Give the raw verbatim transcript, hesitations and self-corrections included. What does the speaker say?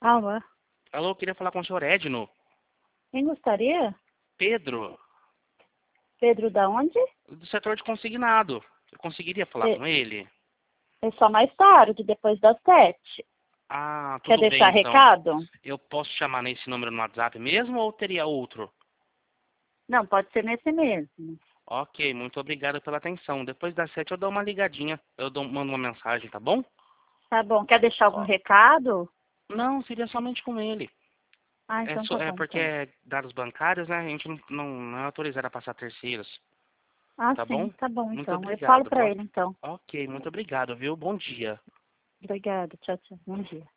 Alô? Alô, eu queria falar com o senhor Edno. Quem gostaria? Pedro, Pedro da onde? do setor de consignado. Eu conseguiria falar É, com ele? é só mais tarde, depois das sete. Ah, Quer tudo deixar bem então. recado? Eu posso chamar nesse número no WhatsApp mesmo ou teria outro? Não, pode ser nesse mesmo. Ok, muito obrigado pela atenção. Depois das sete eu dou uma ligadinha. Eu dou, mando uma mensagem, tá bom? Tá bom. Quer deixar algum Ó, recado? não, seria somente com ele. Ah, É, então só- tá é bom, porque então. é dados bancários, né? A gente não, não, não é autorizado a passar terceiros. Ah, Tá sim, bom? tá bom, Muito então. Eu falo obrigado. pra Boa... ele, então. Ok, muito obrigado, viu? Bom dia. Obrigada. Tchau, tchau. Bom dia.